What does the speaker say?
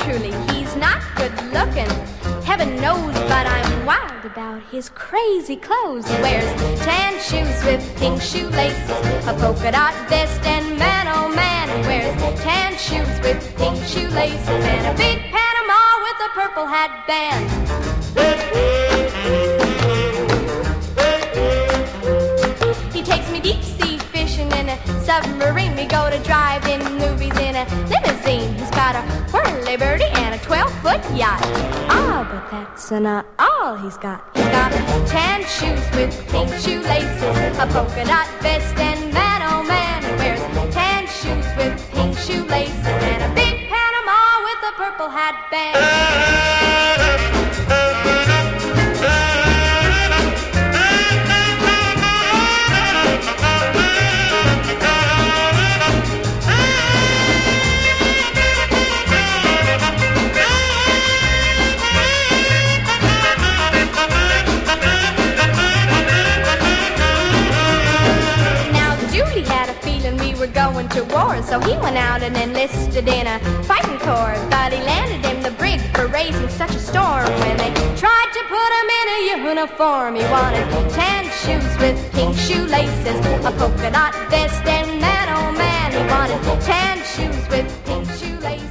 truly, he's not good looking. Heaven knows, but I'm wild about his crazy clothes. He wears tan shoes with pink shoelaces, a polka dot vest, and man, oh man, he wears tan shoes with pink shoelaces, and a big Panama with a purple hat band. He takes me deep sea fishing in a submarine. We go to drive-in movies in a limousine. He's got a whirly-birdie and a 12-foot yacht. Ah, but that's not all he's got. He's got tan shoes with pink shoelaces, a polka dot vest, and man, oh man, he wears tan shoes with pink shoelaces, and a big Panama with a purple hat band. Going to war, so he went out and enlisted in a fighting corps. But he landed in the brig for raising such a storm. When they tried to put him in a uniform, he wanted tan shoes with pink shoelaces, a polka dot vest, and man, oh man, he wanted tan shoes with pink shoelaces.